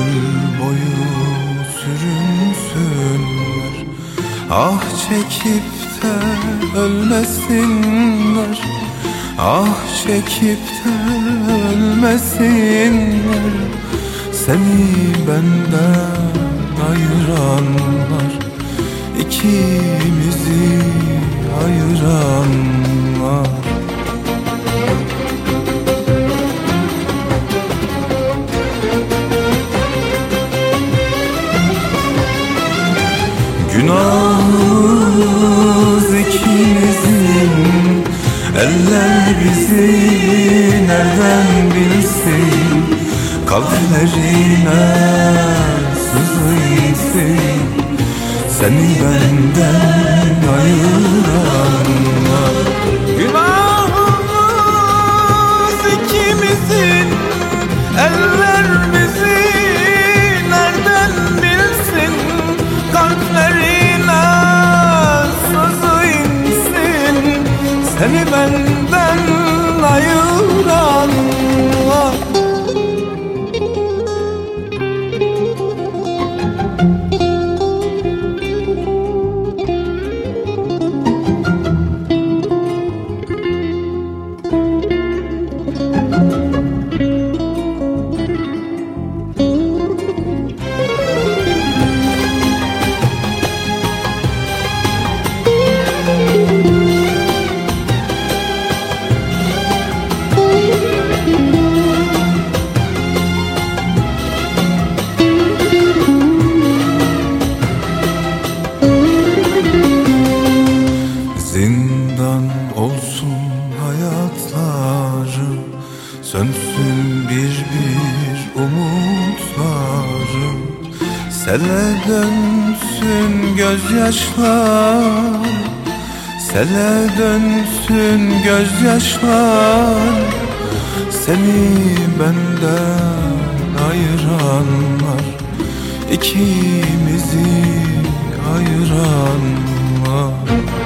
ömür boyu sürünsünler. Ah çekip de ölmesinler, ah çekip de ölmesinler. Seni benden ayıranlar, ikimizi ayıranlar. Günahımız ikimizin, eller bizi nereden bilsin? Kalplerine sızıysın, seni benden ayıranlar. Günahımız ikimizin, eller bizi nereden bilsin? Kalplerine sızıysın, seni benden ayıranlar. Zindan olsun hayatları, sönsün bir bir umutları. Sele dönsün gözyaşlar, sele dönsün gözyaşlar. Seni benden ayıranlar, ikimizi ayıranlar.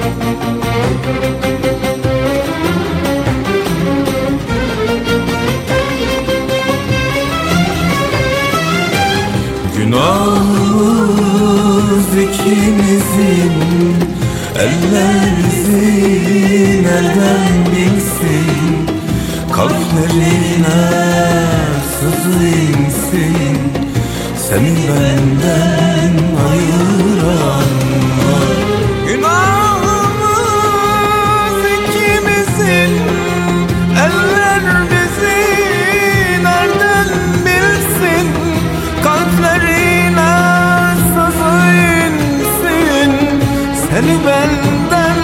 Günahımız ikimizin, eller bizi nereden bilsin? Kalplerine sızı insin, seni benden ayıranlar. Günahımız ikimizin, eller bizi nereden bilsin? Kalplerine sızı insin, seni benden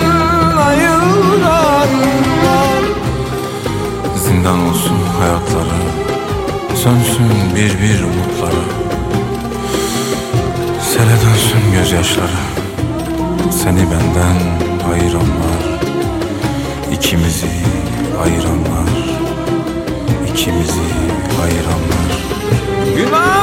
ayıranlar. Zindan olsun hayatları, sönsün bir bir umutları. Sele dönsün gözyaşları, seni benden ayıranlar. İkimizi ayıranlar, ikimizi ayıranlar. Günah